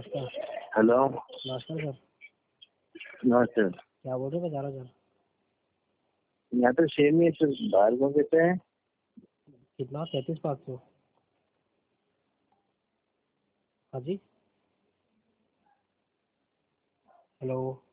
नमस्कार। हेलो। नमस्कार सर। नमस्ते। क्या बोल रहे थे 11,000? यहाँ तो सेम ही है सर, बाहर को कहते हैं। कितना? 33,500। हाँ जी। हेलो।